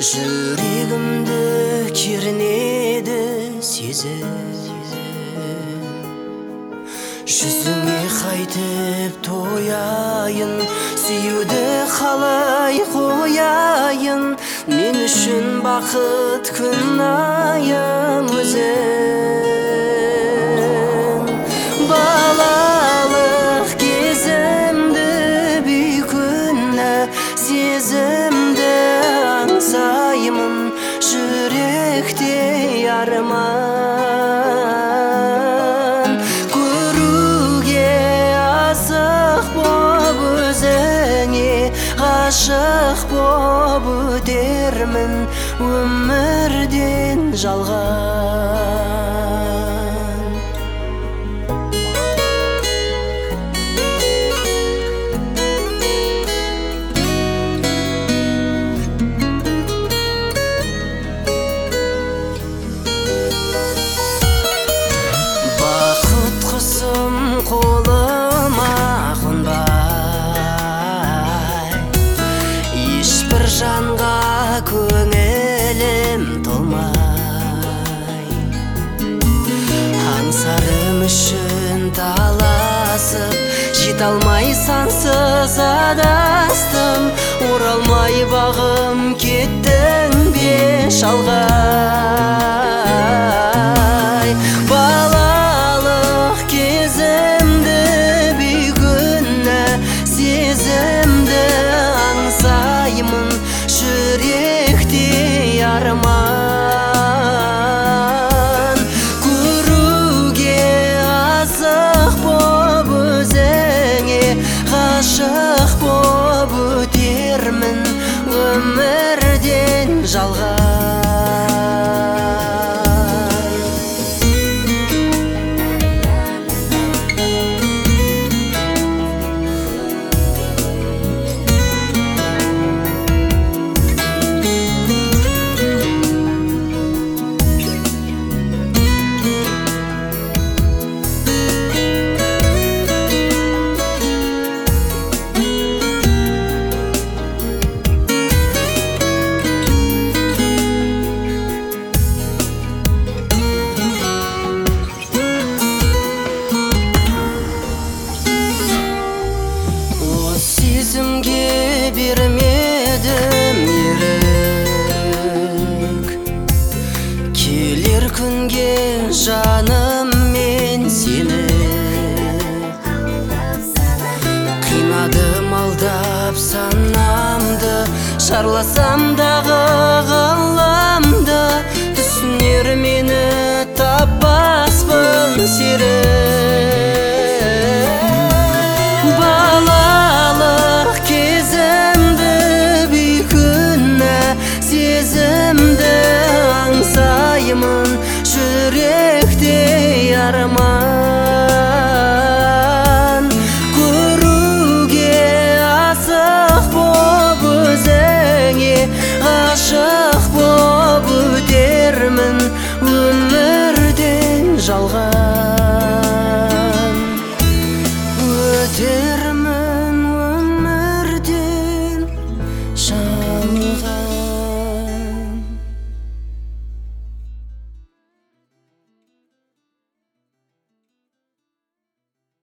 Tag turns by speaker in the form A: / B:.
A: Жүрегімді кернеді сезім, жүзіңе қайтып тояйын, сүюді қалай қояйын, мен үшін бақыт күн айым өзің. Балалық кезімді бейкүнә сезімді аңсаймын, жүректе арман көруге асық боп өзіңе ғашық боп өтермін өмірден жалған. Қолыма қонбай, ешбір жанға көңілім толмай, аңсарым үшін таласып, жете алмай сансыз адастым, оралмай бағым кеттің бе шалғай. Балалық кезімді бейкүнә сезімді аңсаймын, жүректе арман көруге асық боп өзіңе ғашық боп өтермін өмірден жалған. Сезімге бермедім ерік, келер күнге жаным мен сені қинадым, алдап санамды, шарласам дағы ғаламды, түсінер мені таппаспын серік. Сезімді аңсаймын, жүректе арман көруге асық боп өзіңе ғашық